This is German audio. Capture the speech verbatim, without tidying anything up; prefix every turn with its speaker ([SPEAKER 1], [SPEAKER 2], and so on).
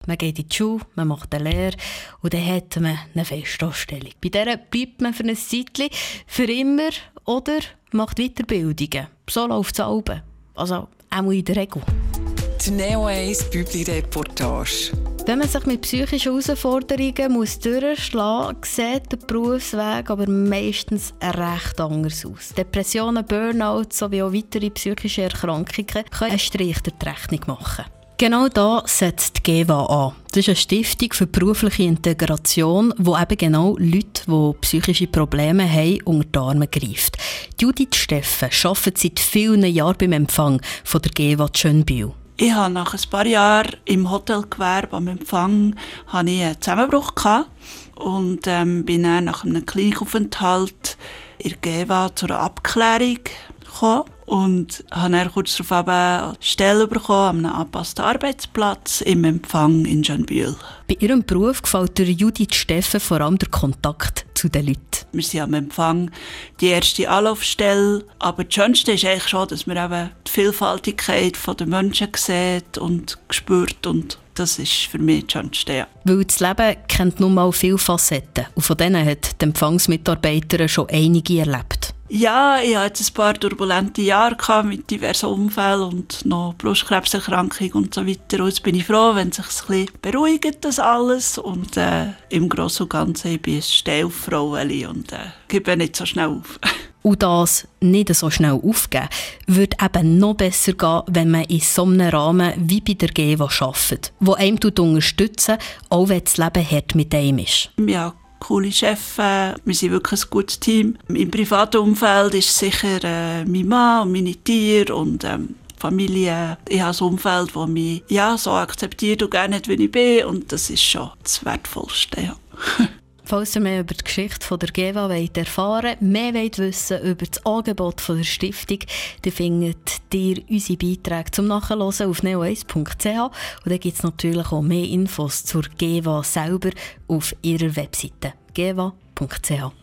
[SPEAKER 1] Man geht in die Schule, man macht eine Lehre und dann hat man eine Festanstellung. Bei der bleibt man für ein Zeitchen, für immer oder macht Weiterbildungen. So läuft es alle. Also auch in der Regel.
[SPEAKER 2] Die Neo eins Bübli-Reportage.
[SPEAKER 1] Wenn man sich mit psychischen Herausforderungen muss durchschlagen muss, sieht der Berufsweg aber meistens recht anders aus. Depressionen, Burnout sowie auch weitere psychische Erkrankungen können einen Strich durch die Rechnung machen. Genau da setzt die G E V A an. Das ist eine Stiftung für berufliche Integration, die eben genau Leute, die psychische Probleme haben, unter die Arme greift. Judith Steffen arbeitet seit vielen Jahren beim Empfang von der G E V A Schönbühl.
[SPEAKER 3] Ich hatte nach ein paar Jahren im Hotelgewerbe am Empfang hatte ich einen Zusammenbruch gehabt und ähm, bin dann nach einem Klinikaufenthalt in der G E V A zu einer Abklärung gekommen und habe dann kurz darauf eine Stelle bekommen, an einem angepassten Arbeitsplatz im Empfang in Schönbühl.
[SPEAKER 1] Bei ihrem Beruf gefällt der Judith Steffen vor allem der Kontakt zu den Leuten.
[SPEAKER 3] Wir sind am Empfang die erste Anlaufstelle, aber das Schönste ist eigentlich schon, dass man eben die Vielfaltigkeit der Menschen sieht und spürt und das ist für mich das Schönste. Ja.
[SPEAKER 1] Weil das Leben kennt nun mal viele Facetten und von denen hat die Empfangsmitarbeiterin schon einige erlebt.
[SPEAKER 3] Ja, ich hatte jetzt ein paar turbulente Jahre mit diversen Unfällen und noch Brustkrebserkrankung und so weiter. Und jetzt bin ich froh, wenn sich ein bisschen beruhigt, das alles. Und äh, im Großen und Ganzen ich bin ich ein Stellfrau und äh, gebe nicht so schnell auf.
[SPEAKER 1] Und das nicht so schnell aufgeben, würde eben noch besser gehen, wenn man in so einem Rahmen wie bei der G E V A arbeitet, der einem unterstützt, auch wenn das Leben hart mit einem ist.
[SPEAKER 3] Ja. Coole Chefs, wir sind wirklich ein gutes Team. Im privaten Umfeld ist sicher äh, mein Mann und meine Tiere und ähm, Familie. Ich habe ein Umfeld, das mich ja, so akzeptiert und gerne hat, wie ich bin und das ist schon das Wertvollste. Ja.
[SPEAKER 1] Falls ihr mehr über die Geschichte der G E V A wollt erfahren wollt, mehr wollt wissen über das Angebot der Stiftung, dann findet ihr unsere Beiträge zum Nachhören auf neo eins punkt c h und dann gibt es natürlich auch mehr Infos zur G E V A selber auf ihrer Webseite g e v a punkt c h.